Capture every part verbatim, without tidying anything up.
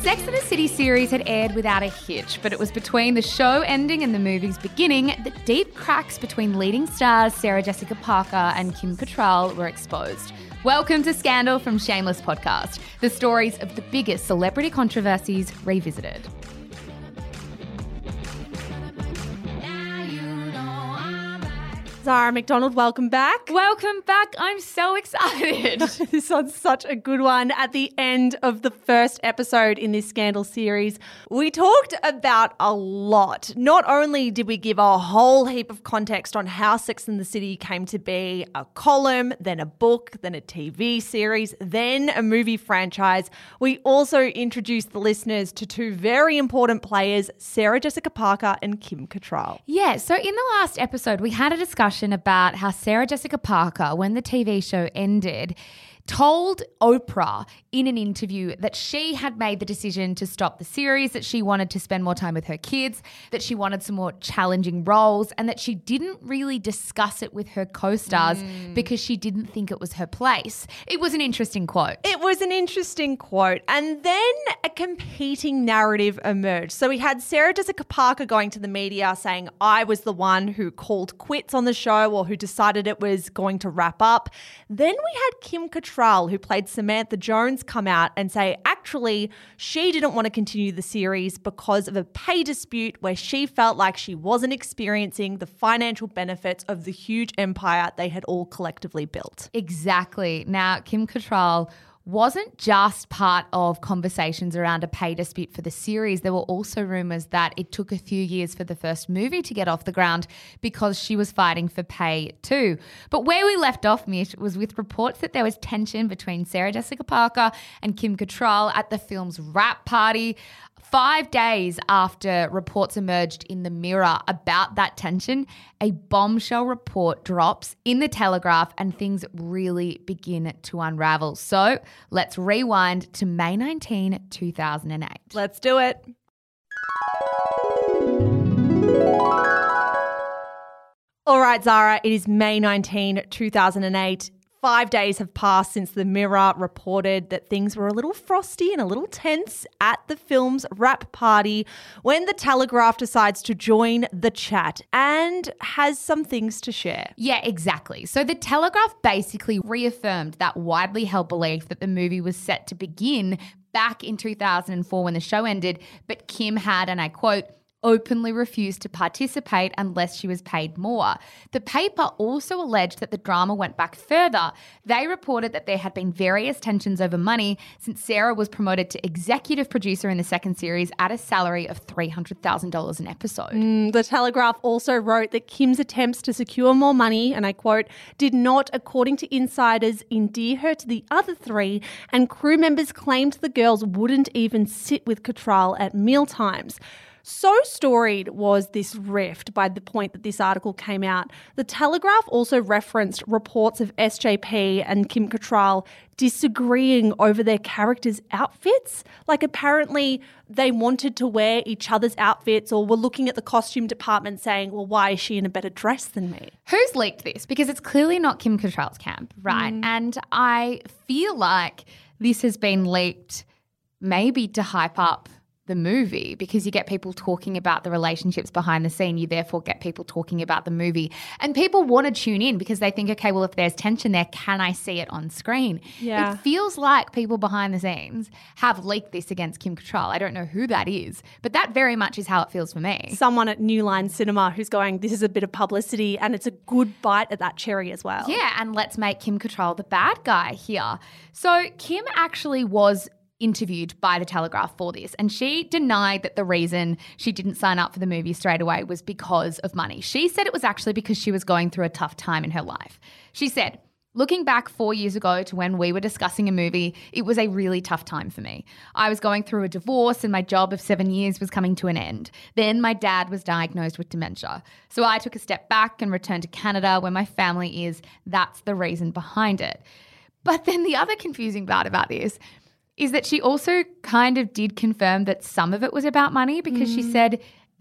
Sex and the City series had aired without a hitch, but it was between the show ending and the movie's beginning that deep cracks between leading stars Sarah Jessica Parker and Kim Cattrall were exposed. Welcome to Scandal from Shameless Podcast, the stories of the biggest celebrity controversies revisited. Zara McDonald, welcome back. Welcome back. I'm so excited. This one's such a good one. At the end of the first episode in this Scandal series, we talked about a lot. Not only did we give a whole heap of context on how Sex and the City came to be a column, then a book, then a T V series, then a movie franchise, we also introduced the listeners to two very important players, Sarah Jessica Parker and Kim Cattrall. Yeah, so in the last episode, we had a discussion about how Sarah Jessica Parker, when the T V show ended, told Oprah in an interview that she had made the decision to stop the series, that she wanted to spend more time with her kids, that she wanted some more challenging roles, and that she didn't really discuss it with her co-stars mm. because she didn't think it was her place. It was an interesting quote. It was an interesting quote. And then a competing narrative emerged. So we had Sarah Jessica Parker going to the media saying, I was the one who called quits on the show or who decided it was going to wrap up. Then we had Kim Cattrall, who played Samantha Jones, come out and say actually she didn't want to continue the series because of a pay dispute where she felt like she wasn't experiencing the financial benefits of the huge empire they had all collectively built. Exactly. Now, Kim Cattrall wasn't just part of conversations around a pay dispute for the series. There were also rumours that it took a few years for the first movie to get off the ground because she was fighting for pay too. But where we left off, Mish, was with reports that there was tension between Sarah Jessica Parker and Kim Cattrall at the film's wrap party. Five days after reports emerged in the Mirror about that tension, a bombshell report drops in the Telegraph and things really begin to unravel. So let's rewind to May nineteenth, two thousand eight. Let's do it. All right, Zara, it is May nineteenth, two thousand eight. Five days have passed since the Mirror reported that things were a little frosty and a little tense at the film's wrap party when the Telegraph decides to join the chat and has some things to share. Yeah, exactly. So the Telegraph basically reaffirmed that widely held belief that the movie was set to begin back in two thousand four when the show ended, but Kim had, and I quote, openly refused to participate unless she was paid more. The paper also alleged that the drama went back further. They reported that there had been various tensions over money since Sarah was promoted to executive producer in the second series at a salary of three hundred thousand dollars an episode. Mm, the Telegraph also wrote that Kim's attempts to secure more money, and I quote, did not, according to insiders, endear her to the other three, and crew members claimed the girls wouldn't even sit with Cattrall at mealtimes. So storied was this rift by the point that this article came out. The Telegraph also referenced reports of S J P and Kim Cattrall disagreeing over their characters' outfits. Like apparently they wanted to wear each other's outfits or were looking at the costume department saying, well, why is she in a better dress than me? Who's leaked this? Because it's clearly not Kim Cattrall's camp, right? Mm. And I feel like this has been leaked maybe to hype up the movie because you get people talking about the relationships behind the scene. You therefore get people talking about the movie. And people want to tune in because they think, okay, well, if there's tension there, can I see it on screen? Yeah. It feels like people behind the scenes have leaked this against Kim Cattrall. I don't know who that is, but that very much is how it feels for me. Someone at New Line Cinema who's going, this is a bit of publicity and it's a good bite at that cherry as well. Yeah, and let's make Kim Cattrall the bad guy here. So Kim actually was interviewed by the Telegraph for this, and she denied that the reason she didn't sign up for the movie straight away was because of money. She said it was actually because she was going through a tough time in her life. She said, looking back four years ago to when we were discussing a movie, it was a really tough time for me. I was going through a divorce and my job of seven years was coming to an end. Then my dad was diagnosed with dementia. So I took a step back and returned to Canada where my family is. That's the reason behind it. But then the other confusing part about this is that she also kind of did confirm that some of it was about money because mm. she said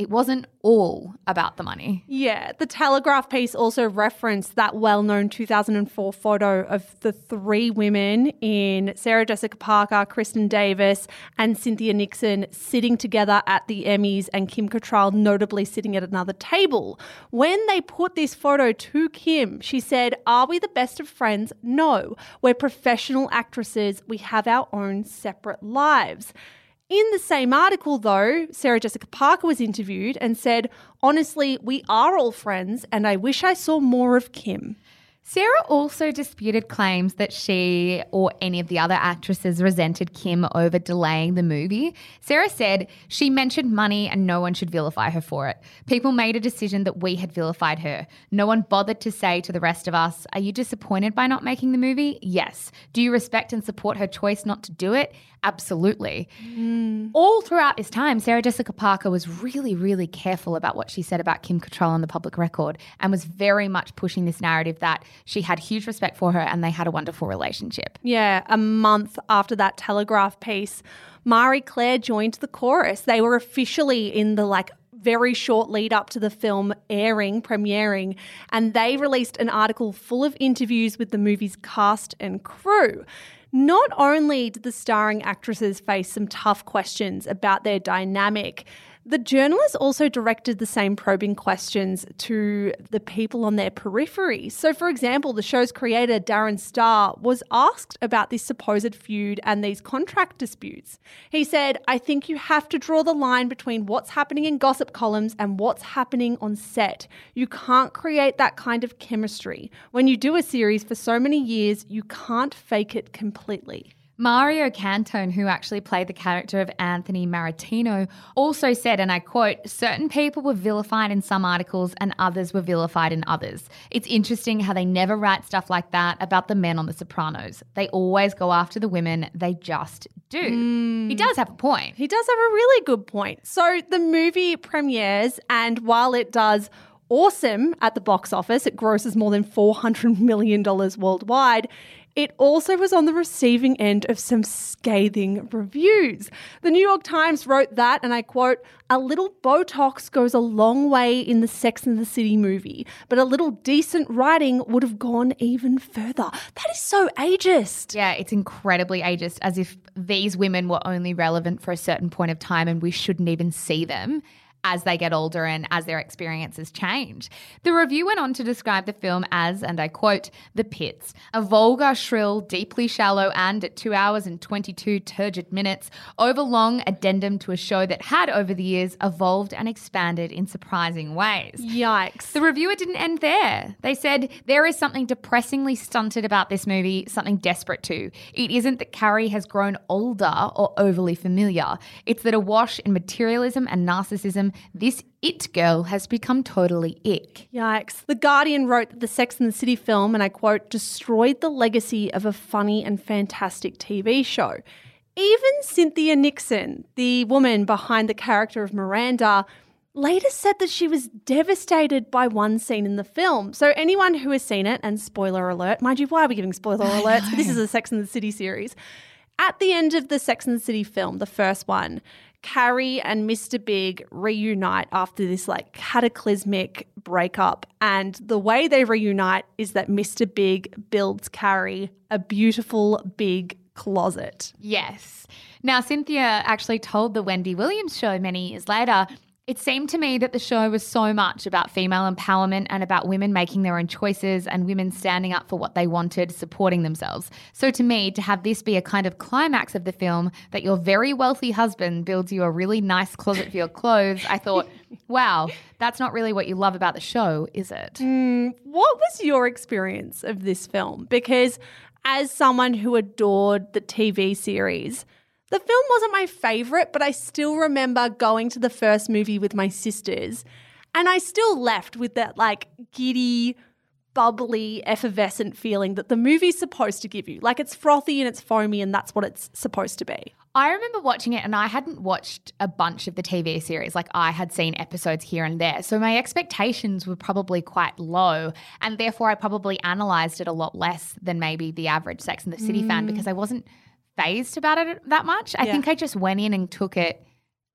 it wasn't all about the money. Yeah, the Telegraph piece also referenced that well-known two thousand four photo of the three women in Sarah Jessica Parker, Kristen Davis and Cynthia Nixon sitting together at the Emmys, and Kim Cattrall notably sitting at another table. When they put this photo to Kim, she said, "Are we the best of friends? No. We're professional actresses. We have our own separate lives." In the same article, though, Sarah Jessica Parker was interviewed and said, "Honestly, we are all friends and I wish I saw more of Kim." Sarah also disputed claims that she or any of the other actresses resented Kim over delaying the movie. Sarah said she mentioned money and no one should vilify her for it. People made a decision that we had vilified her. No one bothered to say to the rest of us, "Are you disappointed by not making the movie?" Yes. Do you respect and support her choice not to do it? Absolutely. Mm. All throughout this time, Sarah Jessica Parker was really, really careful about what she said about Kim Cattrall on the public record and was very much pushing this narrative that she had huge respect for her and they had a wonderful relationship. Yeah, a month after that Telegraph piece, Marie Claire joined the chorus. They were officially in the like very short lead up to the film airing, premiering, and they released an article full of interviews with the movie's cast and crew. Not only did the starring actresses face some tough questions about their dynamic, the journalists also directed the same probing questions to the people on their periphery. So, for example, the show's creator, Darren Star, was asked about this supposed feud and these contract disputes. He said, "I think you have to draw the line between what's happening in gossip columns and what's happening on set. You can't create that kind of chemistry. When you do a series for so many years, you can't fake it completely." Mario Cantone, who actually played the character of Anthony Maritino, also said, and I quote, "Certain people were vilified in some articles and others were vilified in others. It's interesting how they never write stuff like that about the men on The Sopranos. They always go after the women. They just do." Mm. He does have a point. He does have a really good point. So the movie premieres, and while it does awesome at the box office, it grosses more than four hundred million dollars worldwide, it also was on the receiving end of some scathing reviews. The New York Times wrote that, and I quote, "A little Botox goes a long way in the Sex and the City movie, but a little decent writing would have gone even further." That is so ageist. Yeah, it's incredibly ageist, as if these women were only relevant for a certain point of time and we shouldn't even see them as they get older and as their experiences change. The review went on to describe the film as, and I quote, "The Pits, a vulgar, shrill, deeply shallow and, at two hours and twenty-two turgid minutes, overlong addendum to a show that had, over the years, evolved and expanded in surprising ways." Yikes. The reviewer didn't end there. They said, "There is something depressingly stunted about this movie, something desperate too. It isn't that Carrie has grown older or overly familiar. It's that awash in materialism and narcissism, this it girl has become totally ick." Yikes. The Guardian wrote that the Sex and the City film, and I quote, "destroyed the legacy of a funny and fantastic T V show." Even Cynthia Nixon, the woman behind the character of Miranda, later said that she was devastated by one scene in the film. So anyone who has seen it, and spoiler alert, mind you, why are we giving spoiler alerts? This is a Sex and the City series. At the end of the Sex and the City film, the first one, Carrie and Mister Big reunite after this like cataclysmic breakup. And the way they reunite is that Mister Big builds Carrie a beautiful big closet. Yes. Now, Cynthia actually told the Wendy Williams show many years later, "It seemed to me that the show was so much about female empowerment and about women making their own choices and women standing up for what they wanted, supporting themselves. So to me, to have this be a kind of climax of the film, that your very wealthy husband builds you a really nice closet for your clothes, I thought, wow, that's not really what you love about the show, is it?" Mm, what was your experience of this film? Because as someone who adored the T V series, the film wasn't my favourite, but I still remember going to the first movie with my sisters, and I still left with that like giddy, bubbly, effervescent feeling that the movie's supposed to give you. Like it's frothy and it's foamy and that's what it's supposed to be. I remember watching it and I hadn't watched a bunch of the T V series. Like I had seen episodes here and there. So my expectations were probably quite low, and therefore I probably analysed it a lot less than maybe the average Sex and the City mm. fan, because I wasn't phased about it that much. I yeah. think I just went in and took it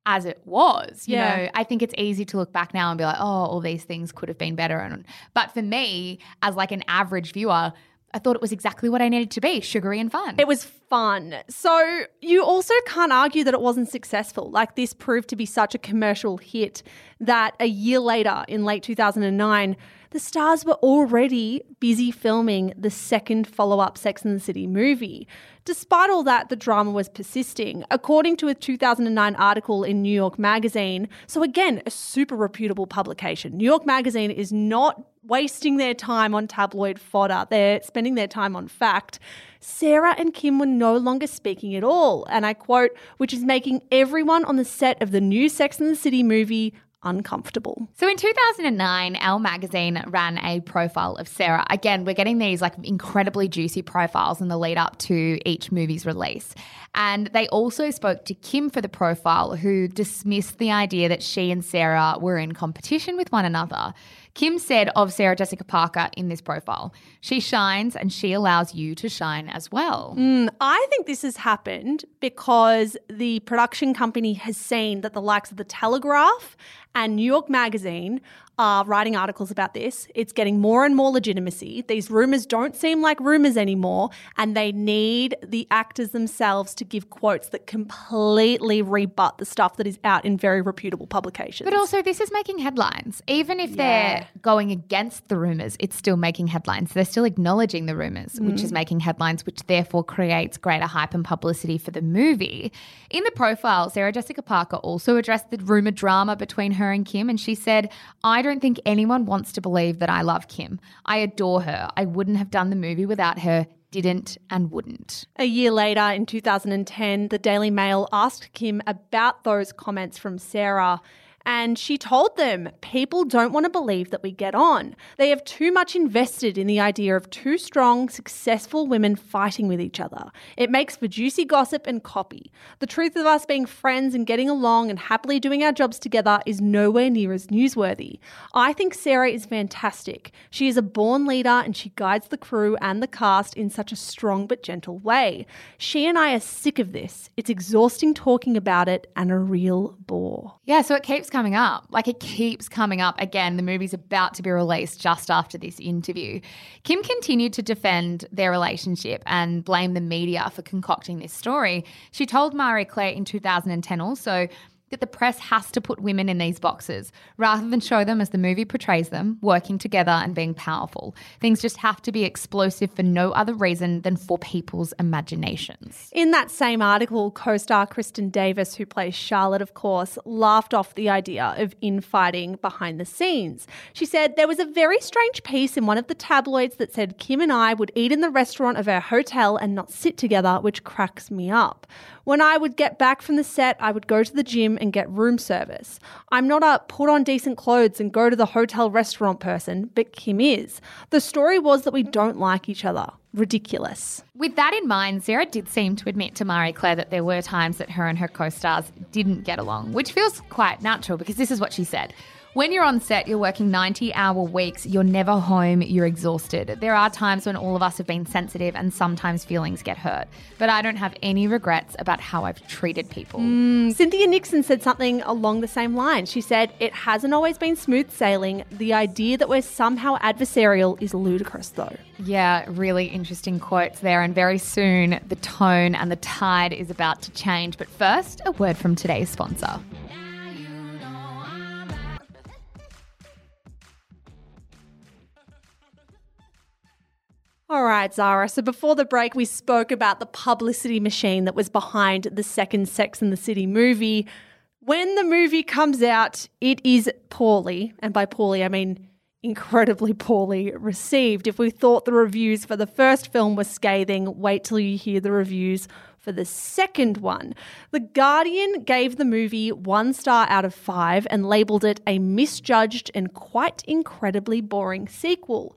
as it was. You Yeah. know, I think it's easy to look back now and be like, oh, all these things could have been better. And But for me, as like an average viewer, I thought it was exactly what I needed to be, sugary and fun. It was fun. So you also can't argue that it wasn't successful. Like, this proved to be such a commercial hit that a year later, in late two thousand nine, the stars were already busy filming the second follow-up Sex and the City movie. Despite all that, the drama was persisting. According to a two thousand nine article in New York Magazine, so again, a super reputable publication, New York Magazine is not wasting their time on tabloid fodder. They're spending their time on fact. Sarah and Kim were no longer speaking at all, and I quote, which is making everyone on the set of the new Sex and the City movie uncomfortable. So in two thousand nine, Elle magazine ran a profile of Sarah. Again, we're getting these like incredibly juicy profiles in the lead up to each movie's release. And they also spoke to Kim for the profile, who dismissed the idea that she and Sarah were in competition with one another. Kim said of Sarah Jessica Parker in this profile, she shines and she allows you to shine as well. Mm, I think this has happened because the production company has seen that the likes of The Telegraph and New York Magazine are writing articles about this. It's getting more and more legitimacy. These rumours don't seem like rumours anymore, and they need the actors themselves to give quotes that completely rebut the stuff that is out in very reputable publications. But also, this is making headlines. Even if Yeah. they're going against the rumours, it's still making headlines. They're still acknowledging the rumours, Mm. which is making headlines, which therefore creates greater hype and publicity for the movie. In the profile, Sarah Jessica Parker also addressed the rumoured drama between her and Kim, and she said, I don't think anyone wants to believe that I love Kim. I adore her. I wouldn't have done the movie without her. Didn't and wouldn't. A year later, in two thousand ten, the Daily Mail asked Kim about those comments from Sarah, and she told them, people don't want to believe that we get on. They have too much invested in the idea of two strong, successful women fighting with each other. It makes for juicy gossip and copy. The truth of us being friends and getting along and happily doing our jobs together is nowhere near as newsworthy. I think Sarah is fantastic. She is a born leader and she guides the crew and the cast in such a strong but gentle way. She and I are sick of this. It's exhausting talking about it and a real bore. Yeah, so it keeps coming up. Like, it keeps coming up. Again, the movie's about to be released just after this interview. Kim continued to defend their relationship and blame the media for concocting this story. She told Marie Claire in two thousand ten also that the press has to put women in these boxes rather than show them as the movie portrays them, working together and being powerful. Things just have to be explosive for no other reason than for people's imaginations. In that same article, co-star Kristen Davis, who plays Charlotte, of course, laughed off the idea of infighting behind the scenes. She said, there was a very strange piece in one of the tabloids that said Kim and I would eat in the restaurant of our hotel and not sit together, which cracks me up. When I would get back from the set, I would go to the gym and get room service. I'm not a put on decent clothes and go to the hotel restaurant person, but Kim is. The story was that we don't like each other. Ridiculous. With that in mind, Sarah did seem to admit to Marie Claire that there were times that her and her co-stars didn't get along, which feels quite natural because this is what she said. When you're on set, you're working ninety-hour weeks, you're never home, you're exhausted. There are times when all of us have been sensitive and sometimes feelings get hurt. But I don't have any regrets about how I've treated people. Mm, Cynthia Nixon said something along the same line. She said, it hasn't always been smooth sailing. The idea that we're somehow adversarial is ludicrous, though. Yeah, really interesting quotes there. And very soon, the tone and the tide is about to change. But first, a word from today's sponsor. All right, Zara. So before the break, we spoke about the publicity machine that was behind the second Sex and the City movie. When the movie comes out, it is poorly, and by poorly, I mean incredibly poorly received. If we thought the reviews for the first film were scathing, wait till you hear the reviews for the second one. The Guardian gave the movie one star out of five and labelled it a misjudged and quite incredibly boring sequel.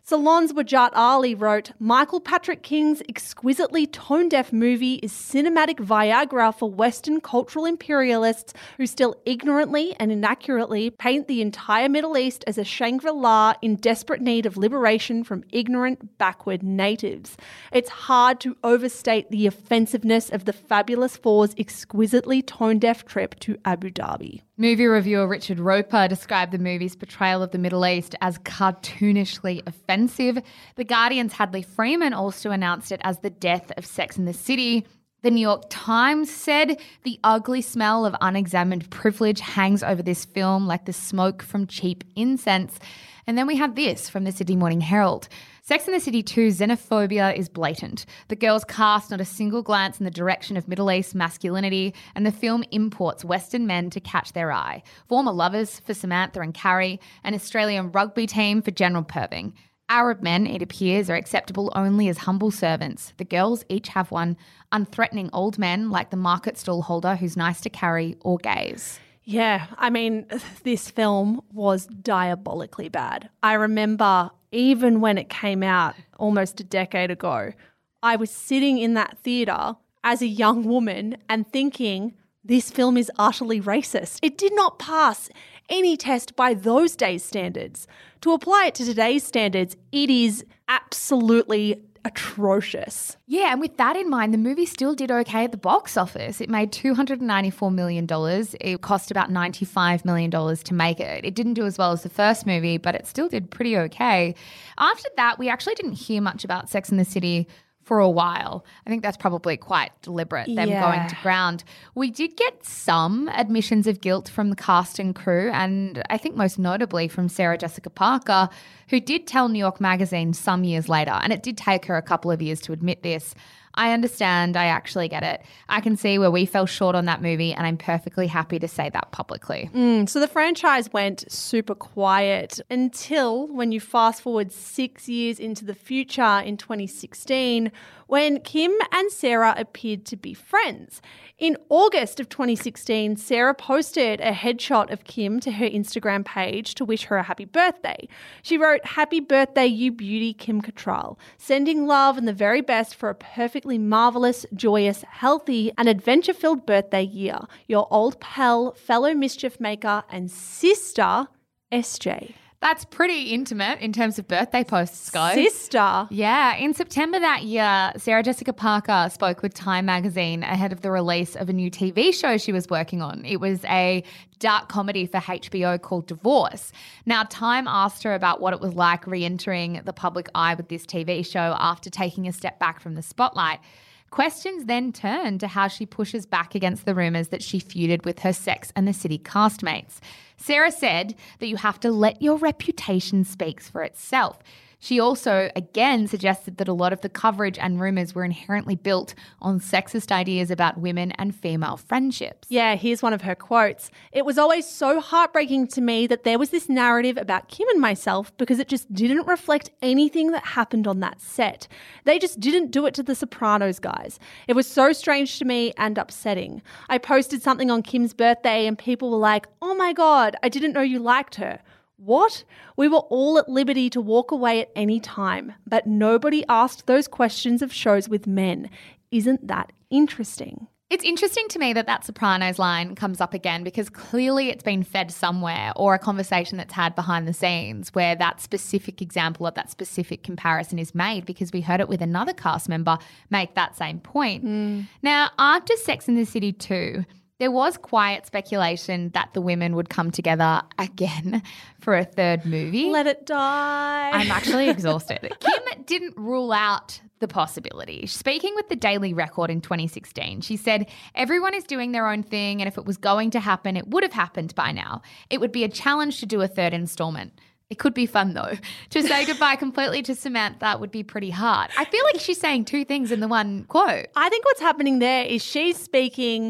Salon's Wajat Ali wrote, Michael Patrick King's exquisitely tone-deaf movie is cinematic Viagra for Western cultural imperialists who still ignorantly and inaccurately paint the entire Middle East as a Shangri-La in desperate need of liberation from ignorant, backward natives. It's hard to overstate the offensiveness of the Fabulous Four's exquisitely tone-deaf trip to Abu Dhabi. Movie reviewer Richard Roper described the movie's portrayal of the Middle East as cartoonishly offensive. The Guardian's Hadley Freeman also announced it as the death of Sex and the City. The New York Times said the ugly smell of unexamined privilege hangs over this film like the smoke from cheap incense. And then we have this from the Sydney Morning Herald. Sex and the City two xenophobia is blatant. The girls cast not a single glance in the direction of Middle East masculinity, and the film imports Western men to catch their eye. Former lovers for Samantha and Carrie, an Australian rugby team for General Purving. Arab men, it appears, are acceptable only as humble servants. The girls each have one. Unthreatening old men like the market stall holder who's nice to Carrie or gaze. Yeah, I mean, this film was diabolically bad. I remember even when it came out almost a decade ago, I was sitting in that theatre as a young woman and thinking, this film is utterly racist. It did not pass any test by those days' standards. To apply it to today's standards, it is absolutely atrocious. Yeah, and with that in mind, the movie still did okay at the box office. It made two hundred ninety-four million dollars. It cost about ninety-five million dollars to make it. It didn't do as well as the first movie, but it still did pretty okay. After that, we actually didn't hear much about Sex and the City for a while. I think that's probably quite deliberate, them Yeah. going to ground. We did get some admissions of guilt from the cast and crew, and I think most notably from Sarah Jessica Parker, who did tell New York Magazine some years later, and it did take her a couple of years to admit this. I understand. I actually get it. I can see where we fell short on that movie, and I'm perfectly happy to say that publicly. Mm, so the franchise went super quiet until when you fast forward six years into the future in twenty sixteen, when Kim and Sarah appeared to be friends. In August of twenty sixteen, Sarah posted a headshot of Kim to her Instagram page to wish her a happy birthday. She wrote, "Happy birthday, you beauty, Kim Cattrall. Sending love and the very best for a perfectly marvelous, joyous, healthy, and adventure-filled birthday year. Your old pal, fellow mischief maker, and sister, S J." That's pretty intimate in terms of birthday posts, Sky. Sister. Yeah, in September that year, Sarah Jessica Parker spoke with Time magazine ahead of the release of a new T V show she was working on. It was a dark comedy for H B O called Divorce. Now, Time asked her about what it was like re-entering the public eye with this T V show after taking a step back from the spotlight. Questions then turned to how she pushes back against the rumours that she feuded with her Sex and the City castmates. Sarah said that you have to let your reputation speak for itself. She also, again, suggested that a lot of the coverage and rumours were inherently built on sexist ideas about women and female friendships. Yeah, here's one of her quotes. "It was always so heartbreaking to me that there was this narrative about Kim and myself because it just didn't reflect anything that happened on that set. They just didn't do it to the Sopranos guys. It was so strange to me and upsetting. I posted something on Kim's birthday and people were like, 'Oh my God, I didn't know you liked her.' What? We were all at liberty to walk away at any time, but nobody asked those questions of shows with men. Isn't that interesting?" It's interesting to me that that Sopranos line comes up again because clearly it's been fed somewhere, or a conversation that's had behind the scenes where that specific example of that specific comparison is made, because we heard it with another cast member make that same point. Mm. Now, after Sex and the City two, there was quiet speculation that the women would come together again for a third movie. Let it die. I'm actually exhausted. Kim didn't rule out the possibility. Speaking with the Daily Record in twenty sixteen, she said, "Everyone is doing their own thing, and if it was going to happen, it would have happened by now. It would be a challenge to do a third installment. It could be fun, though. To say goodbye completely to Samantha would be pretty hard." I feel like she's saying two things in the one quote. I think what's happening there is she's speaking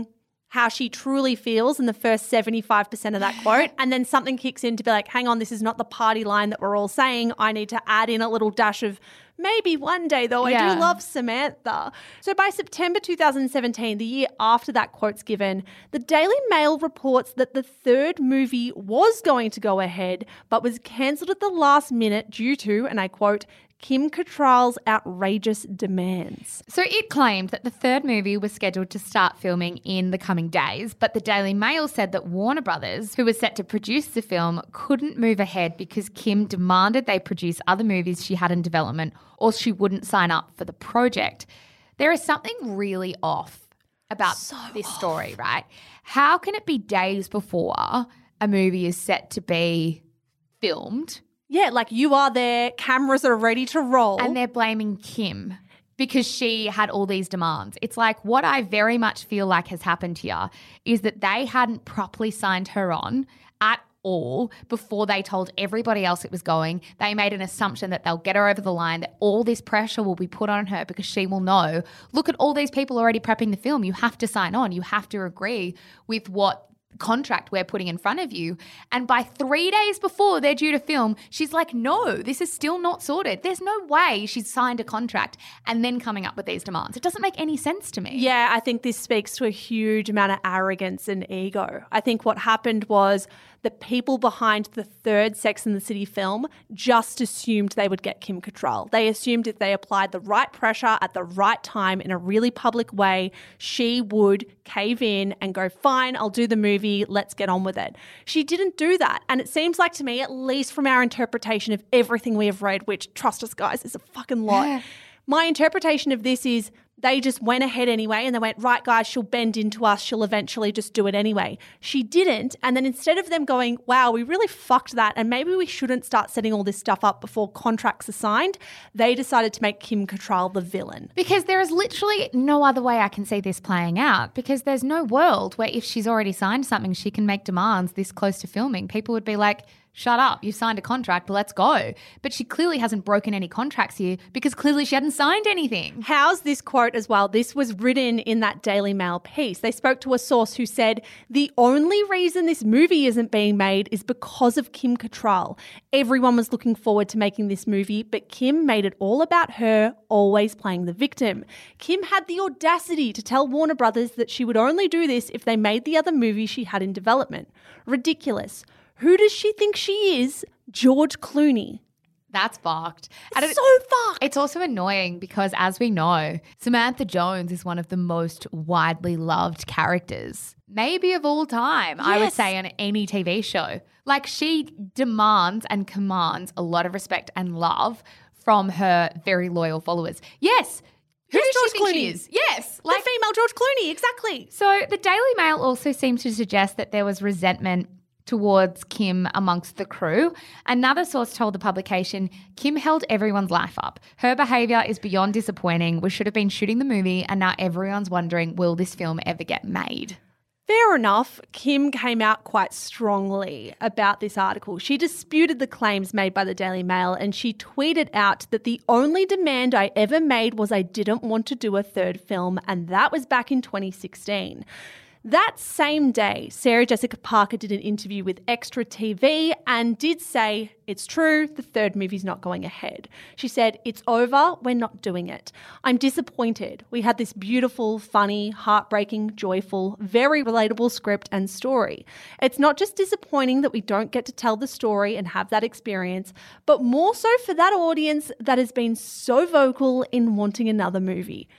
how she truly feels in the first seventy-five percent of that quote. And then something kicks in to be like, hang on, this is not the party line that we're all saying. I need to add in a little dash of maybe one day, though. I Yeah. do love Samantha. So by September two thousand seventeen, the year after that quote's given, the Daily Mail reports that the third movie was going to go ahead, but was cancelled at the last minute due to, and I quote, Kim Cattrall's outrageous demands. So it claimed that the third movie was scheduled to start filming in the coming days, but the Daily Mail said that Warner Brothers, who was set to produce the film, couldn't move ahead because Kim demanded they produce other movies she had in development or she wouldn't sign up for the project. There is something really off about So this off. story, right? How can it be days before a movie is set to be filmed Yeah, like you are there, cameras are ready to roll. and they're blaming Kim because she had all these demands? It's like what I very much feel like has happened here is that they hadn't properly signed her on at all before they told everybody else it was going. They made an assumption that they'll get her over the line, that all this pressure will be put on her because she will know, look at all these people already prepping the film. You have to sign on. You have to agree with what contract we're putting in front of you. And by three days before they're due to film, she's like, no, this is still not sorted. There's no way she's signed a contract and then coming up with these demands. It doesn't make any sense to me. Yeah, I think this speaks to a huge amount of arrogance and ego. I think what happened was the people behind the third Sex and the City film just assumed they would get Kim Cattrall. They assumed if they applied the right pressure at the right time in a really public way, she would cave in and go, fine, I'll do the movie, let's get on with it. She didn't do that. And it seems like to me, at least from our interpretation of everything we have read, which, trust us guys, is a fucking lot. Yeah. My interpretation of this is they just went ahead anyway and they went, right, guys, she'll bend into us. She'll eventually just do it anyway. She didn't. And then instead of them going, wow, we really fucked that and maybe we shouldn't start setting all this stuff up before contracts are signed, they decided to make Kim Cattrall the villain. Because there is literally no other way I can see this playing out, because there's no world where if she's already signed something, she can make demands this close to filming. People would be like, shut up, you signed a contract, let's go. But she clearly hasn't broken any contracts here because clearly she hadn't signed anything. How's this quote as well? This was written in that Daily Mail piece. They spoke to a source who said, the only reason this movie isn't being made is because of Kim Cattrall. Everyone was looking forward to making this movie, but Kim made it all about her, always playing the victim. Kim had the audacity to tell Warner Brothers that she would only do this if they made the other movie she had in development. Ridiculous. Who does she think she is? George Clooney. That's fucked. And it- So fucked. It's also annoying because, as we know, Samantha Jones is one of the most widely loved characters, maybe of all time, I would Yes. say, on any T V show. Like, she demands and commands a lot of respect and love from her very loyal followers. Yes. Who Yes, does George she think Clooney. she is? Yes. Like the female George Clooney, exactly. So the Daily Mail also seems to suggest that there was resentment towards Kim amongst the crew. Another source told the publication, Kim held everyone's life up. Her behaviour is beyond disappointing. We should have been shooting the movie and now everyone's wondering, will this film ever get made? Fair enough, Kim came out quite strongly about this article. She disputed the claims made by the Daily Mail and she tweeted out that the only demand I ever made was I didn't want to do a third film, and that was back in twenty sixteen. That same day, Sarah Jessica Parker did an interview with Extra T V and did say, it's true, the third movie's not going ahead. She said, it's over, we're not doing it. I'm disappointed. We had this beautiful, funny, heartbreaking, joyful, very relatable script and story. It's not just disappointing that we don't get to tell the story and have that experience, but more so for that audience that has been so vocal in wanting another movie.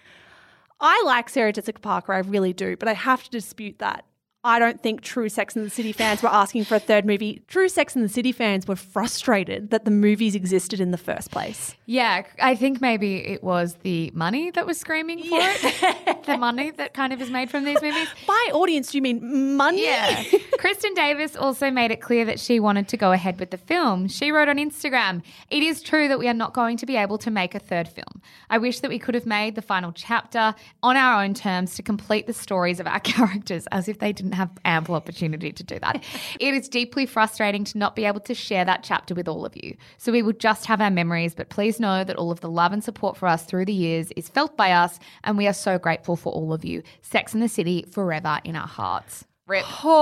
I like Sarah Jessica Parker, I really do, but I have to dispute that. I don't think true Sex and the City fans were asking for a third movie. True Sex and the City fans were frustrated that the movies existed in the first place. Yeah, I think maybe it was the money that was screaming for it. The money that kind of is made from these movies. By audience, do you mean money? Yeah. Kristen Davis also made it clear that she wanted to go ahead with the film. She wrote on Instagram, it is true that we are not going to be able to make a third film. I wish that we could have made the final chapter on our own terms to complete the stories of our characters, as if they didn't didn't have ample opportunity to do that. It is deeply frustrating to not be able to share that chapter with all of you. So we would just have our memories, but please know that all of the love and support for us through the years is felt by us, and we are so grateful for all of you. Sex and the City forever in our hearts. Rip. Oh,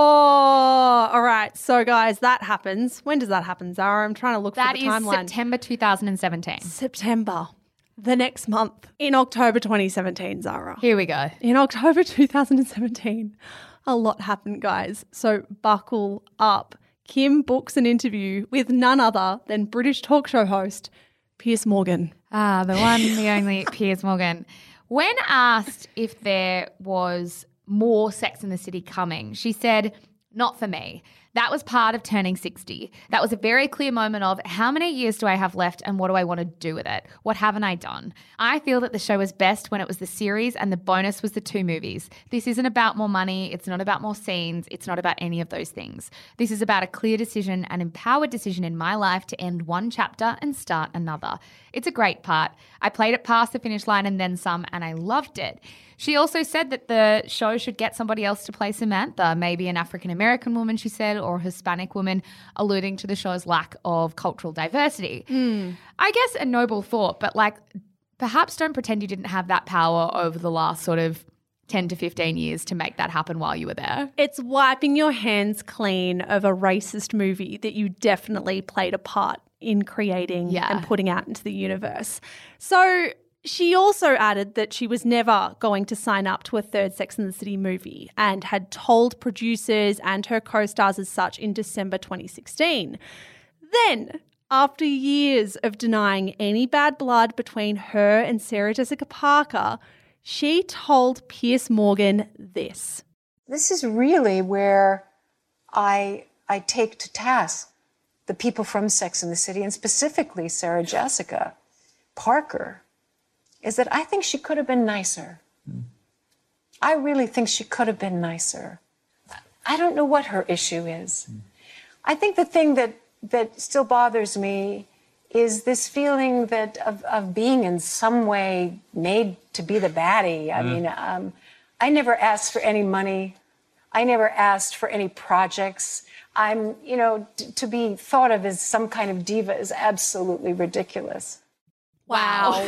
all right. So, guys, that happens. When does that happen, Zara? I'm trying to look That for the is timeline. September two thousand seventeen. September. The next month. In October twenty seventeen, Zara. Here we go. In October two thousand seventeen, a lot happened, guys. So buckle up. Kim books an interview with none other than British talk show host Piers Morgan. Ah, the one, the only Piers Morgan. When asked if there was more Sex in the City coming, she said, "Not for me. That was part of turning sixty. That was a very clear moment of how many years do I have left and what do I want to do with it? What haven't I done? I feel that the show was best when it was the series and the bonus was the two movies. This isn't about more money. It's not about more scenes. It's not about any of those things. This is about a clear decision, an empowered decision in my life to end one chapter and start another. It's a great part. I played it past the finish line and then some, and I loved it." She also said that the show should get somebody else to play Samantha, maybe an African-American woman, she said, or a Hispanic woman, alluding to the show's lack of cultural diversity. Mm. I guess a noble thought, but like perhaps don't pretend you didn't have that power over the last sort of ten to fifteen years to make that happen while you were there. It's wiping your hands clean of a racist movie that you definitely played a part in creating yeah. and putting out into the universe. So she also added that she was never going to sign up to a third Sex and the City movie and had told producers and her co-stars as such in December twenty sixteen. Then, after years of denying any bad blood between her and Sarah Jessica Parker, she told Piers Morgan this. This is really where I I take to task the people from Sex and the City, and specifically Sarah Jessica Parker, is that I think she could have been nicer. Mm. I really think she could have been nicer. I don't know what her issue is. Mm. I think the thing that, that still bothers me is this feeling that of, of being in some way made to be the baddie. I mm. mean, um, I never asked for any money. I never asked for any projects. I'm, you know, t- to be thought of as some kind of diva is absolutely ridiculous. Wow.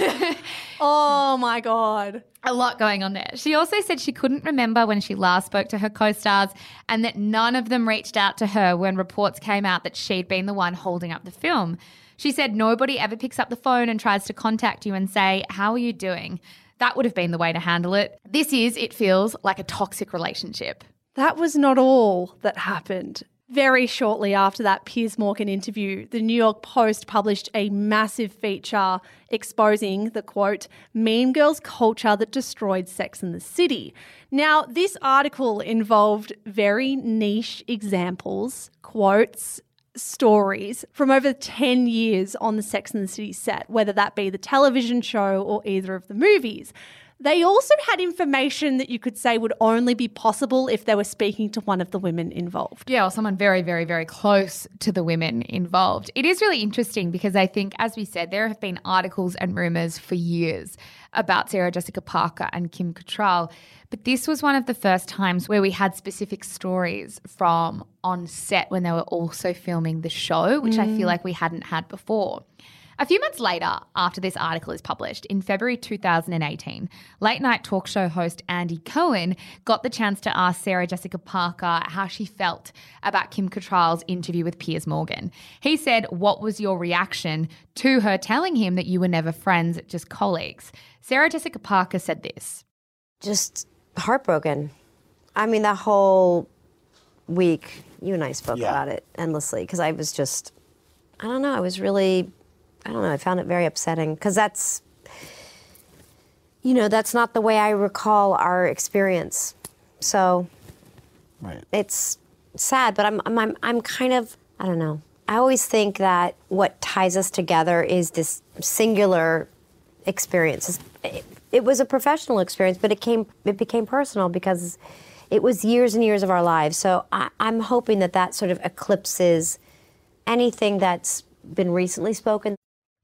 Oh, my God. A lot going on there. She also said she couldn't remember when she last spoke to her co-stars and that none of them reached out to her when reports came out that she'd been the one holding up the film. She said nobody ever picks up the phone and tries to contact you and say, "How are you doing?" That would have been the way to handle it. This is, it feels, like a toxic relationship. That was not all that happened. Very shortly after that Piers Morgan interview, the New York Post published a massive feature exposing the, quote, Mean Girls culture that destroyed Sex and the City. Now, this article involved very niche examples, quotes, stories from over ten years on the Sex and the City set, whether that be the television show or either of the movies. They also had information that you could say would only be possible if they were speaking to one of the women involved. Yeah, or someone very, very, very close to the women involved. It is really interesting because I think, as we said, there have been articles and rumours for years about Sarah Jessica Parker and Kim Cattrall, but this was one of the first times where we had specific stories from on set when they were also filming the show, which mm. I feel like we hadn't had before. A few months later, after this article is published, in February two thousand eighteen, late-night talk show host Andy Cohen got the chance to ask Sarah Jessica Parker how she felt about Kim Cattrall's interview with Piers Morgan. He said, "What was your reaction to her telling him that you were never friends, just colleagues?" Sarah Jessica Parker said this. Just heartbroken. I mean, that whole week, you and I spoke yeah. about it endlessly because I was just, I don't know, I was really... I don't know, I found it very upsetting because that's, you know, that's not the way I recall our experience. So right. It's sad, but I'm, I'm, I'm kind of, I don't know. I always think that what ties us together is this singular experience. It, it was a professional experience, but it came, it became personal because it was years and years of our lives. So I, I'm hoping that that sort of eclipses anything that's been recently spoken.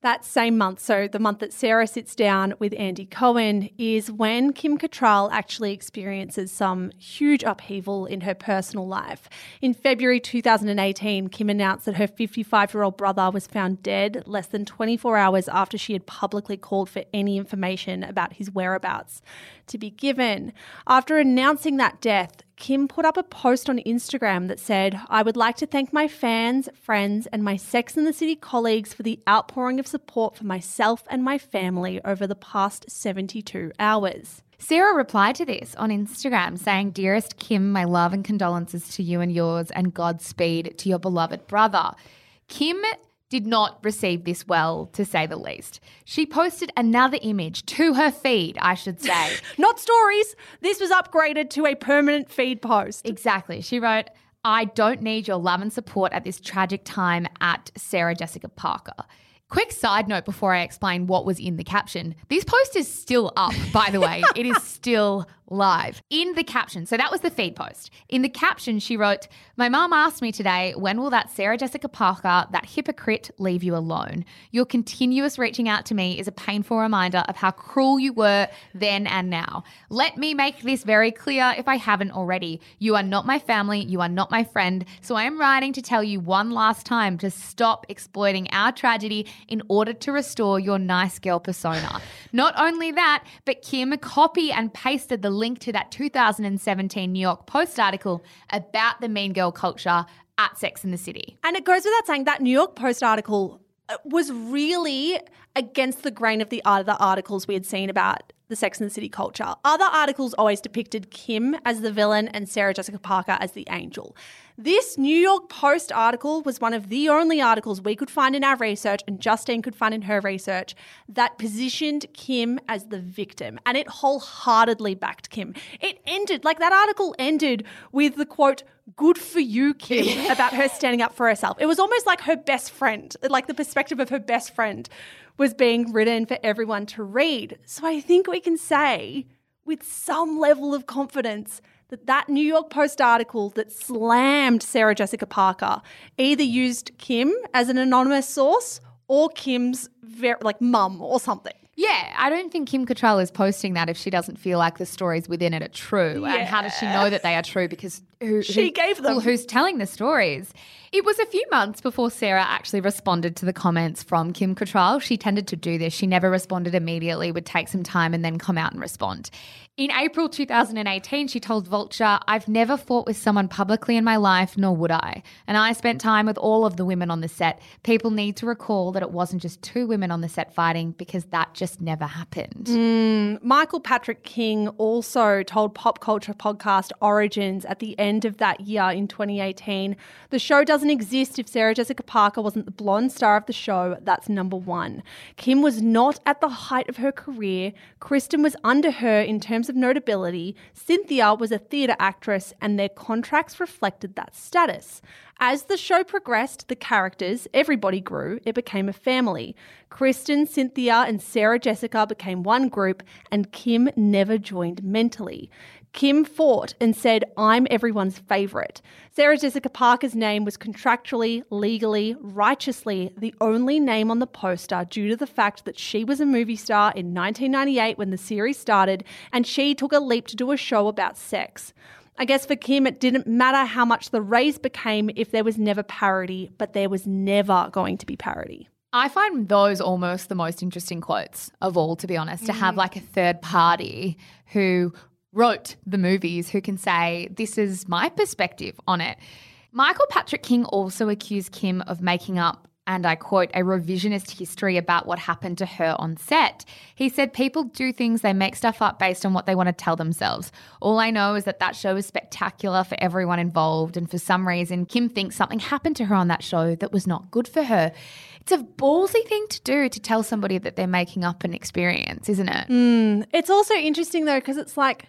That same month, so the month that Sarah sits down with Andy Cohen, is when Kim Cattrall actually experiences some huge upheaval in her personal life. In February two thousand eighteen, Kim announced that her fifty-five-year-old brother was found dead less than twenty-four hours after she had publicly called for any information about his whereabouts to be given. After announcing that death, Kim put up a post on Instagram that said, "I would like to thank my fans, friends, and my Sex and the City colleagues for the outpouring of support for myself and my family over the past seventy-two hours. Sarah replied to this on Instagram saying, "Dearest Kim, my love and condolences to you and yours, and Godspeed to your beloved brother." Kim did not receive this well, to say the least. She posted another image to her feed, I should say. Not stories. This was upgraded to a permanent feed post. Exactly. She wrote, "I don't need your love and support at this tragic time at Sarah Jessica Parker." Quick side note before I explain what was in the caption. This post is still up, by the way. It is still live. In the caption, so that was the feed post. In the caption, she wrote, "My mum asked me today, when will that Sarah Jessica Parker, that hypocrite, leave you alone? Your continuous reaching out to me is a painful reminder of how cruel you were then and now. Let me make this very clear if I haven't already. You are not my family. You are not my friend. So I am writing to tell you one last time to stop exploiting our tragedy in order to restore your nice girl persona." Not only that, but Kim copy and pasted the link to that two thousand seventeen New York Post article about the mean girl culture at Sex and the City. And it goes without saying that New York Post article was really against the grain of the other articles we had seen about the Sex and the City culture. Other articles always depicted Kim as the villain and Sarah Jessica Parker as the angel. This New York Post article was one of the only articles we could find in our research, and Justine could find in her research, that positioned Kim as the victim, and it wholeheartedly backed Kim. It ended, like that article ended with the quote, "Good for you, Kim," about her standing up for herself. It was almost like her best friend, like the perspective of her best friend was being written for everyone to read. So I think we can say with some level of confidence that that New York Post article that slammed Sarah Jessica Parker either used Kim as an anonymous source or Kim's ver- like mum or something. Yeah, I don't think Kim Cattrall is posting that if she doesn't feel like the stories within it are true. Yeah. And how does she know that they are true? Because who, She who, gave them. Well, who's telling the stories? It was a few months before Sarah actually responded to the comments from Kim Cattrall. She tended to do this. She never responded immediately, would take some time and then come out and respond. In April two thousand eighteen, she told Vulture, "I've never fought with someone publicly in my life, nor would I. And I spent time with all of the women on the set. People need to recall that it wasn't just two women on the set fighting, because that just never happened." Mm, Michael Patrick King also told pop culture podcast Origins at the end of that year in twenty eighteen, "The show doesn't exist if Sarah Jessica Parker wasn't the blonde star of the show. That's number one. Kim was not at the height of her career. Kristen was under her in terms of notability. Cynthia was a theatre actress, and their contracts reflected that status. As the show progressed, the characters, everybody grew. It became a family. Kristen, Cynthia, and Sarah Jessica became one group, and Kim never joined mentally. Kim fought and said, 'I'm everyone's favourite.' Sarah Jessica Parker's name was contractually, legally, righteously the only name on the poster due to the fact that she was a movie star in nineteen ninety-eight when the series started, and she took a leap to do a show about sex. I guess for Kim, it didn't matter how much the race became if there was never parody, but there was never going to be parody." I find those almost the most interesting quotes of all, to be honest, mm. to have like a third party who wrote the movies who can say, this is my perspective on it. Michael Patrick King also accused Kim of making up, and I quote, "a revisionist history about what happened to her on set." He said, "People do things, they make stuff up based on what they want to tell themselves. All I know is that that show was spectacular for everyone involved, and for some reason, Kim thinks something happened to her on that show that was not good for her." It's a ballsy thing to do, to tell somebody that they're making up an experience, isn't it? Mm. It's also interesting though, because it's like,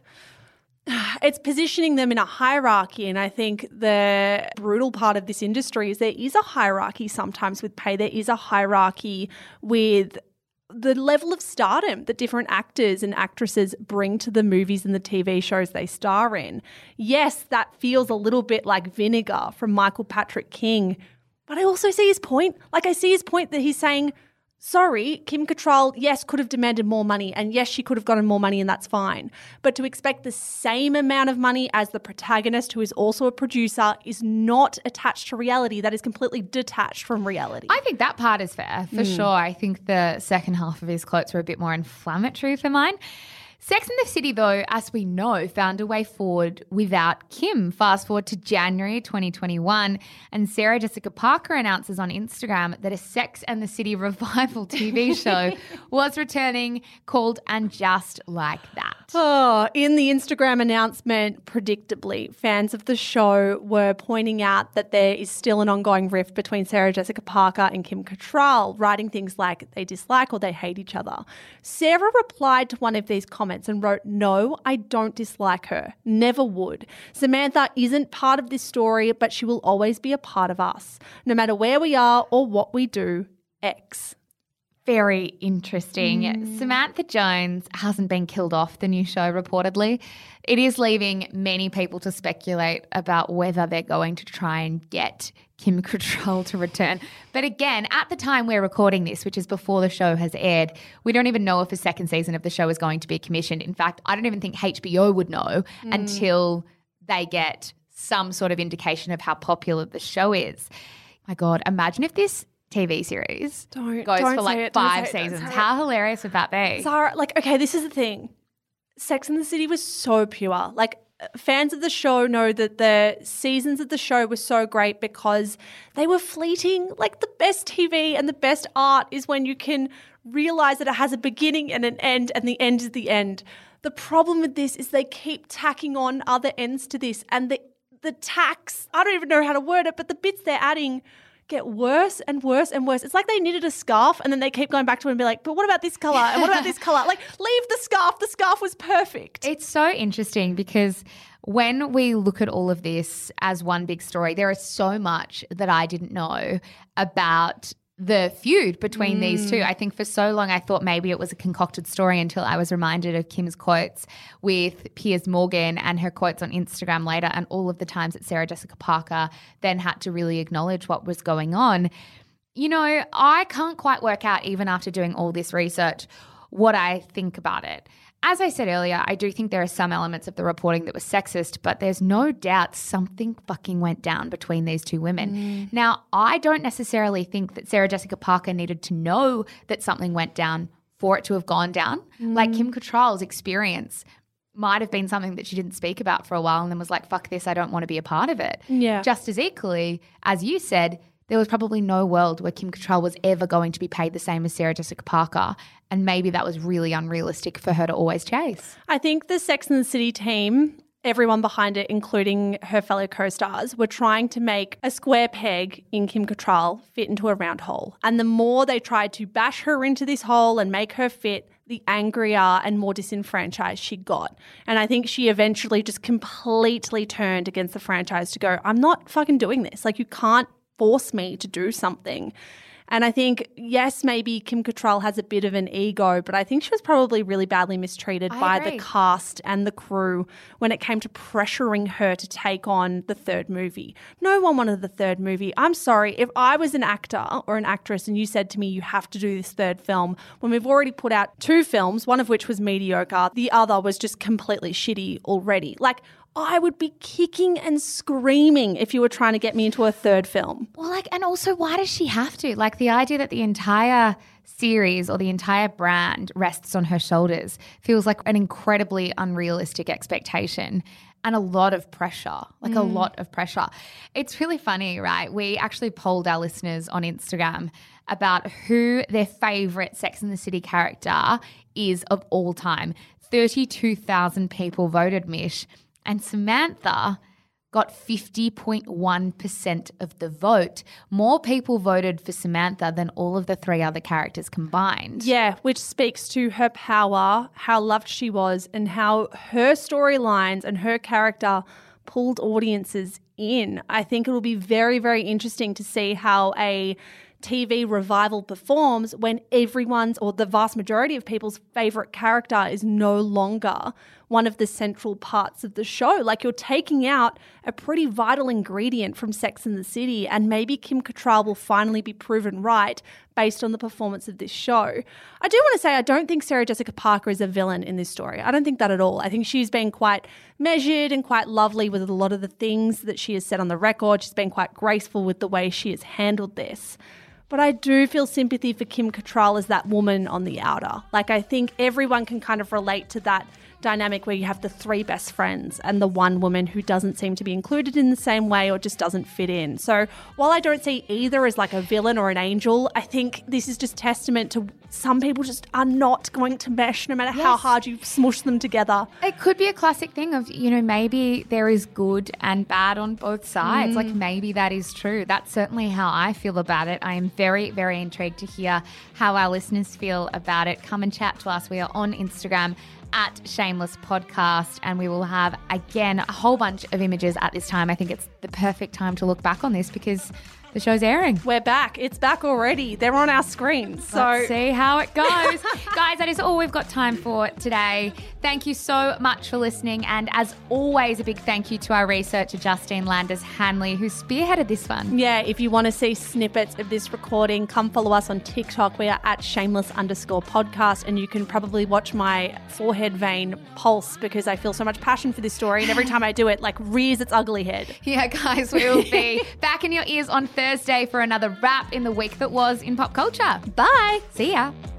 it's positioning them in a hierarchy, and I think the brutal part of this industry is there is a hierarchy sometimes with pay. There is a hierarchy with the level of stardom that different actors and actresses bring to the movies and the T V shows they star in. Yes, that feels a little bit like vinegar from Michael Patrick King, but I also see his point. Like I see his point that he's saying, sorry, Kim Cattrall, yes, could have demanded more money, and yes, she could have gotten more money, and that's fine. But to expect the same amount of money as the protagonist, who is also a producer, is not attached to reality. That is completely detached from reality. I think that part is fair, for mm. sure. I think the second half of his quotes were a bit more inflammatory for mine. Sex and the City, though, as we know, found a way forward without Kim. Fast forward to January twenty twenty-one, and Sarah Jessica Parker announces on Instagram that a Sex and the City revival T V show was returning called And Just Like That. Oh, in the Instagram announcement, predictably, fans of the show were pointing out that there is still an ongoing rift between Sarah Jessica Parker and Kim Cattrall, writing things like they dislike or they hate each other. Sarah replied to one of these comments and wrote, "No, I don't dislike her. Never would. Samantha isn't part of this story, but she will always be a part of us. No matter where we are or what we do, X." Very interesting. Mm. Samantha Jones hasn't been killed off the new show, reportedly. It is leaving many people to speculate about whether they're going to try and get Kim Cattrall to return. But again, at the time we're recording this, which is before the show has aired, we don't even know if a second season of the show is going to be commissioned. In fact, I don't even think H B O would know mm. until they get some sort of indication of how popular the show is. My God, imagine if this T V series don't, goes don't for like it, five seasons. How hilarious would that be? Zara, like, okay, this is the thing. Sex and the City was so pure. Like, fans of the show know that the seasons of the show were so great because they were fleeting. Like, the best T V and the best art is when you can realize that it has a beginning and an end, and the end is the end. The problem with this is they keep tacking on other ends to this, and the the tacks, I don't even know how to word it, but the bits they're adding get worse and worse and worse. It's like they knitted a scarf and then they keep going back to it and be like, but what about this colour? And what about this colour? Like, leave the scarf. The scarf was perfect. It's so interesting because when we look at all of this as one big story, there is so much that I didn't know about the feud between mm. these two. I think for so long I thought maybe it was a concocted story until I was reminded of Kim's quotes with Piers Morgan and her quotes on Instagram later, and all of the times that Sarah Jessica Parker then had to really acknowledge what was going on. You know, I can't quite work out, even after doing all this research, what I think about it. As I said earlier, I do think there are some elements of the reporting that was sexist, but there's no doubt something fucking went down between these two women. Mm. Now, I don't necessarily think that Sarah Jessica Parker needed to know that something went down for it to have gone down. Mm. Like, Kim Cattrall's experience might have been something that she didn't speak about for a while and then was like, fuck this, I don't want to be a part of it. Yeah. Just as equally, as you said, there was probably no world where Kim Cattrall was ever going to be paid the same as Sarah Jessica Parker, and maybe that was really unrealistic for her to always chase. I think the Sex and the City team, everyone behind it, including her fellow co-stars, were trying to make a square peg in Kim Cattrall fit into a round hole. And the more they tried to bash her into this hole and make her fit, the angrier and more disenfranchised she got. And I think she eventually just completely turned against the franchise to go, I'm not fucking doing this. Like, you can't force me to do something. And I think, yes, maybe Kim Cattrall has a bit of an ego, but I think she was probably really badly mistreated I by agree. the cast and the crew when it came to pressuring her to take on the third movie. No one wanted the third movie. I'm sorry, if I was an actor or an actress and you said to me, you have to do this third film, when we've already put out two films, one of which was mediocre, the other was just completely shitty already. Like, I would be kicking and screaming if you were trying to get me into a third film. Well, like, and also, why does she have to? Like, the idea that the entire series or the entire brand rests on her shoulders feels like an incredibly unrealistic expectation and a lot of pressure, like mm. a lot of pressure. It's really funny, right? We actually polled our listeners on Instagram about who their favourite Sex and the City character is of all time. thirty-two thousand people voted, Mish. And Samantha got fifty point one percent of the vote. More people voted for Samantha than all of the three other characters combined. Yeah, which speaks to her power, how loved she was, and how her storylines and her character pulled audiences in. I think it will be very, very interesting to see how a T V revival performs when everyone's, or the vast majority of people's favourite character is no longer one of the central parts of the show. Like, you're taking out a pretty vital ingredient from Sex and the City, and maybe Kim Cattrall will finally be proven right based on the performance of this show. I do want to say I don't think Sarah Jessica Parker is a villain in this story. I don't think that at all. I think she's been quite measured and quite lovely with a lot of the things that she has said on the record. She's been quite graceful with the way she has handled this. But I do feel sympathy for Kim Cattrall as that woman on the outer. Like, I think everyone can kind of relate to that dynamic where you have the three best friends and the one woman who doesn't seem to be included in the same way or just doesn't fit in. So while I don't see either as like a villain or an angel, I think this is just testament to some people just are not going to mesh no matter yes. how hard you smush them together. It could be a classic thing of, you know, maybe there is good and bad on both sides. Mm. Like maybe that is true. That's certainly how I feel about it. I am very, very intrigued to hear how our listeners feel about it. Come and chat to us. We are on Instagram at Shameless Podcast, and we will have, again, a whole bunch of images at this time. I think it's the perfect time to look back on this because the show's airing. We're back. It's back already. They're on our screens. So let's see how it goes. Guys, that is all we've got time for today. Thank you so much for listening. And as always, a big thank you to our researcher, Justine Landers-Hanley, who spearheaded this one. Yeah, if you want to see snippets of this recording, come follow us on TikTok. We are at shameless underscore podcast. And you can probably watch my forehead vein pulse because I feel so much passion for this story. And every time I do it, like, rears its ugly head. Yeah, guys, we will be back in your ears on Thursday for another wrap in the week that was in pop culture. Bye. See ya.